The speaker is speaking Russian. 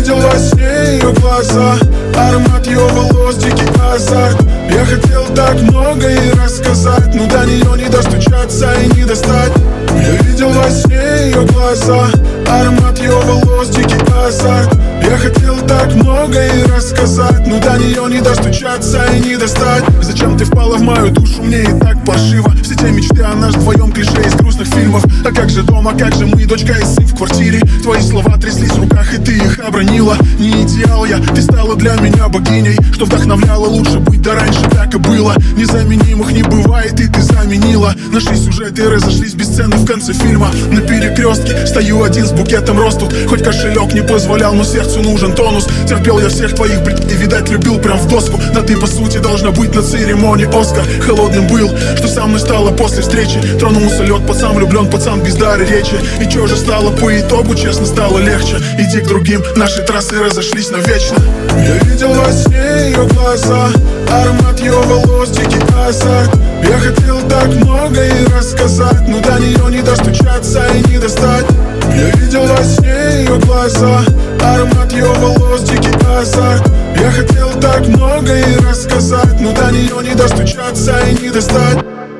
видел во сне ее глаза, аромат ее волос, дикий азарт. Я хотел так много ей рассказать, но до нее не достучаться и не достать. Я видел во сне ее глаза, аромат ее волос, дикий азарт. Я хотел так много ей рассказать, но до нее не достучаться и не достать. Зачем ты впала в мою душу, мне и так паршиво. Все те мечты о нас вдвоем, клише из грустных фильмов. А как же дома, как же мы, дочка и сын в квартире? Твои слова тряслись в руках, и ты их обронила. Не идеал я, ты стала для меня богиней, что вдохновляла лучше быть, да раньше так и было. Незаменимых не бывает, и ты заменила. Наши сюжеты разошлись без сцены в конце фильма. На перекрестке стою один с букетом роз тут. Хоть кошелек не позволял, но сердцу нужен тонус. Терпел я всех твоих и, видать, любил прям в доску. Да ты, по сути, должна быть на церемонии Оскар. Холодным был, что со мной стало после встречи. Тронулся лед, пацан влюблен, пацан без дара речи. И чё же стало по итогу, честно, стало легче. Иди к другим, наши трассы разошлись навечно. Я видел во сне ее глаза, аромат ее волос, дикий азарт. Я хотел так много ей рассказать, но до нее не достучаться и не достать. Я видел во сне ее глаза, аромат ее волос, дикий азарт. Я хотел так много ей рассказать, но до нее не достучаться и не достать.